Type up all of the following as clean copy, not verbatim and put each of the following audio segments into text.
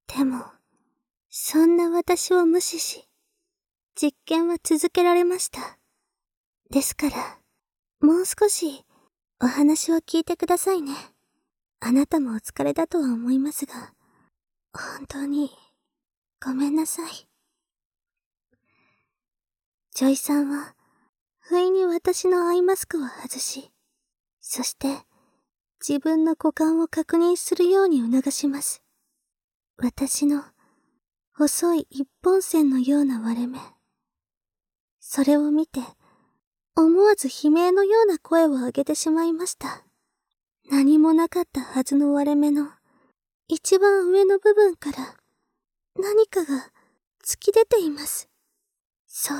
でも、そんな私を無視し、実験は続けられました。ですから、もう少しお話を聞いてくださいね。あなたもお疲れだとは思いますが、本当にごめんなさい。ジョイさんは、不意に私のアイマスクを外し、そして自分の股間を確認するように促します。私の細い一本線のような割れ目。それを見て、思わず悲鳴のような声を上げてしまいました。何もなかったはずの割れ目の一番上の部分から何かが突き出ています。そう。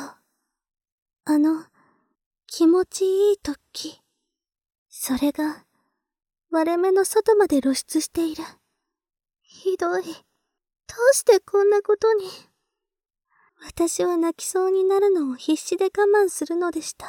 気持ちいい突起。それが割れ目の外まで露出している。ひどい。どうしてこんなことに。私は泣きそうになるのを必死で我慢するのでした。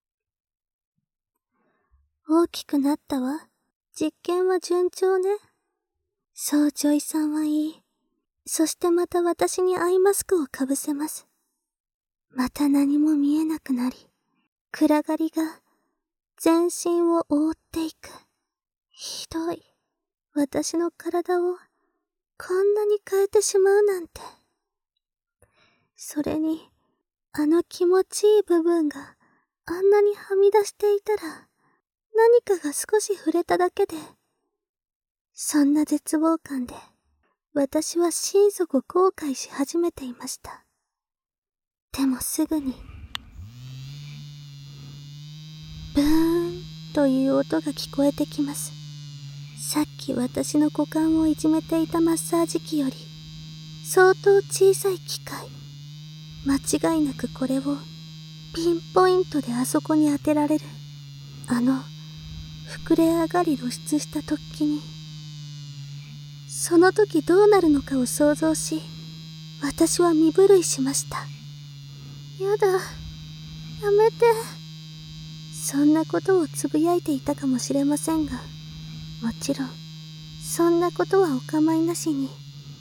大きくなったわ。実験は順調ね。そうジョイさんは言い、そしてまた私にアイマスクをかぶせます。また何も見えなくなり、暗がりが全身を覆っていく。ひどい。私の体をこんなに変えてしまうなんて。それに、あの気持ちいい部分があんなにはみ出していたら、何かが少し触れただけで、そんな絶望感で、私は心底後悔し始めていました。でもすぐに、ブーンという音が聞こえてきます。さっき私の股間をいじめていたマッサージ機より、相当小さい機械。間違いなくこれを、ピンポイントであそこに当てられる。膨れ上がり露出した突起に。その時どうなるのかを想像し、私は身震いしました。やだ、やめて。そんなことをつぶやいていたかもしれませんが、もちろん、そんなことはお構いなしに。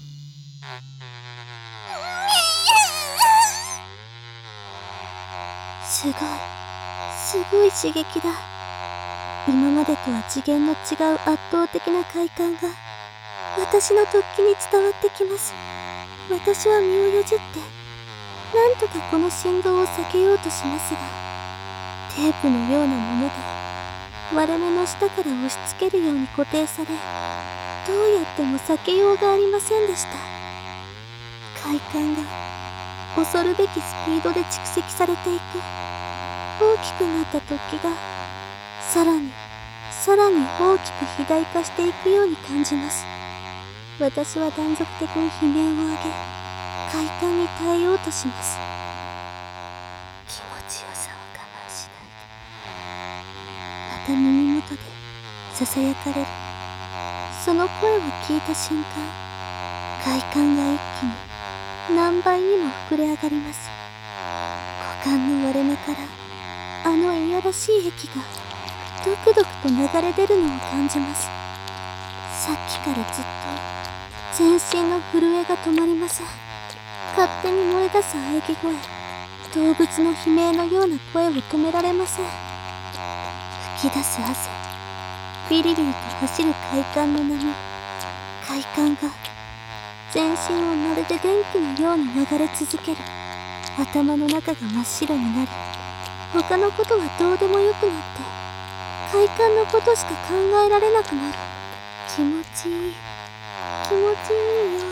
すごい刺激だ。今までとは次元の違う圧倒的な快感が、私の突起に伝わってきます。私は身をよじって、なんとかこの振動を避けようとしますが、テープのようなもので、割れ目の下から押し付けるように固定され、どうやっても避けようがありませんでした。快感が、恐るべきスピードで蓄積されていく。大きくなった突起が、さらに大きく肥大化していくように感じます。私は断続的に悲鳴を上げ、快感に耐えようとします。気持ちよさを我慢しないで。また耳元で囁かれる。その声を聞いた瞬間、快感が一気に何倍にも膨れ上がります。股間の割れ目からあのいやらしい液がドクドクと流れ出るのを感じます。さっきからずっと全身の震えが止まりません。勝手に燃え出す喘ぎ声、動物の悲鳴のような声を止められません。吹き出す汗、ビリビリと走る快感の波、快感が全身をまるで電気のように流れ続ける。頭の中が真っ白になり、他のことはどうでもよくなって、快感のことしか考えられなくなる。気持ちいい。気持ちいいよ。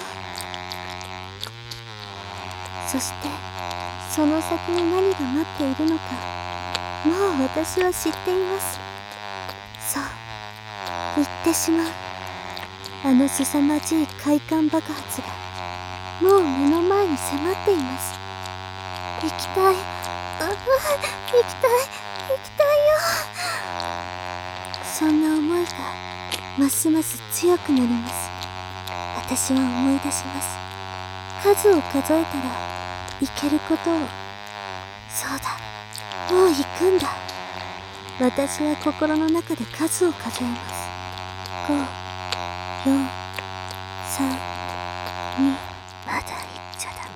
そして、その先に何が待っているのか、もう私は知っています。そう、言ってしまう。あの凄まじい快感爆発が、もう目の前に迫っています。行きたい。行きたいよ。そんな思いが、ますます強くなります。私は思い出します。数を数えたら、行けることを。そうだ、もう行くんだ。私は心の中で数を数えます。5、4、3、 まだ言っちゃダ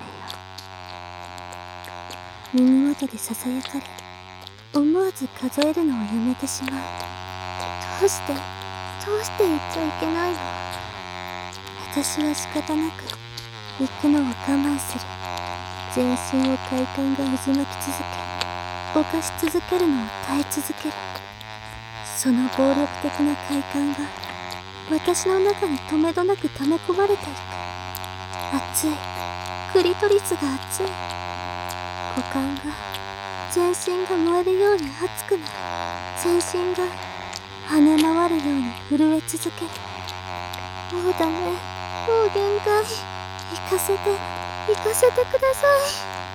メよ。耳元でささやかれ、思わず数えるのをやめてしまう。どうして言っちゃいけないの。私は仕方なく行くのを我慢する。全身を快感が渦巻き続け、犯し続けるのを耐え続ける。その暴力的な快感が私の中にとめどなく溜め込まれていく。熱い、クリトリスが熱い。股間が、全身が燃えるように熱くなる。全身が跳ね回るように震え続ける。もうダメ、もう限界。行かせてください。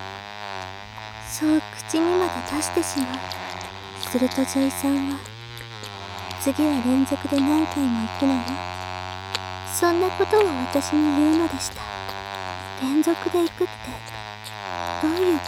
そう口にまで出してしまう。するとジョイさんは、次は連続で何回も行くのよ。そんなことを私に言うのでした。連続で行くって、どういうこと？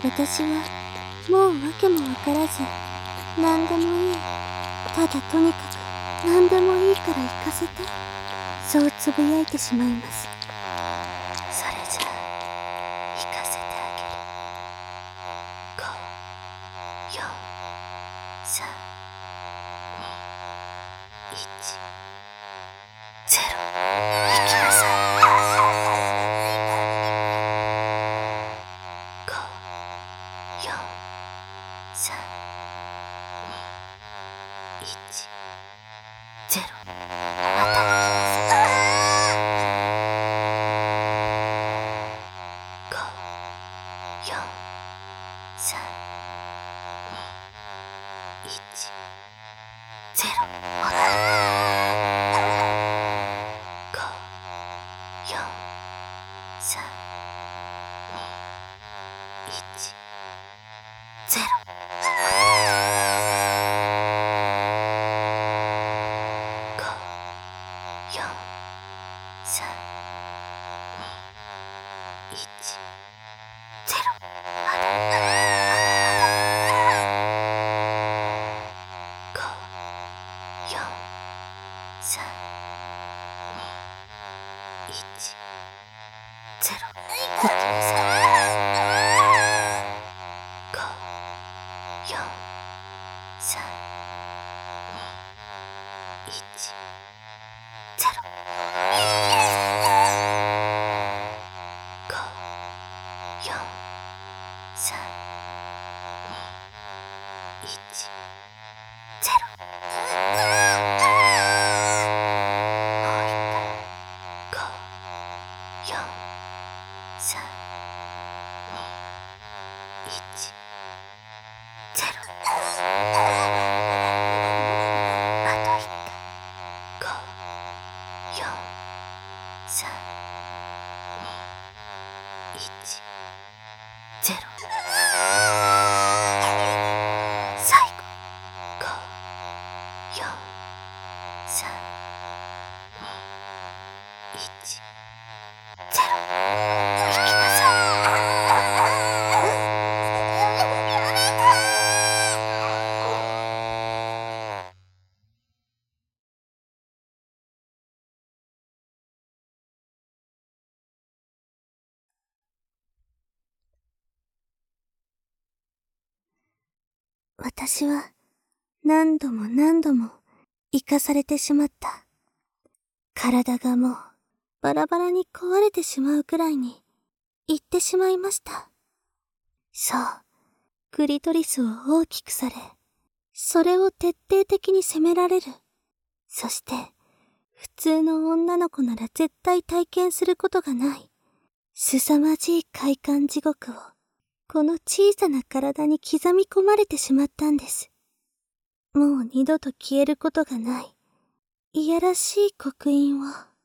私は、もう訳もわからず、何でもいい。ただとにかく、何でもいいから行かせて。そうつぶやいてしまいます。それじゃあ、行かせてあげる。5、4、3、2、1、0。行きなさい。5、4、3、2、1、0。また行きなさい。5、4、3、2、1、0。また。5、4、3、2、1、0。5、4、3、2、1、0。まだ。5、4、3、2、1、0。行きなさい。5、4、3、2、1、0。5、4、3、2、1、0。もう一回。5、4、3、2、1、0。あと一回。5、4、3、2、1、0。最後。5、4、3、2、1、0。行きなさい。私は何度も何度も生かされてしまった。体がもうバラバラに壊れてしまうくらいに言ってしまいました。そう、クリトリスを大きくされ、それを徹底的に責められる。そして、普通の女の子なら絶対体験することがない、凄まじい快感地獄を、この小さな体に刻み込まれてしまったんです。もう二度と消えることがない、いやらしい刻印を。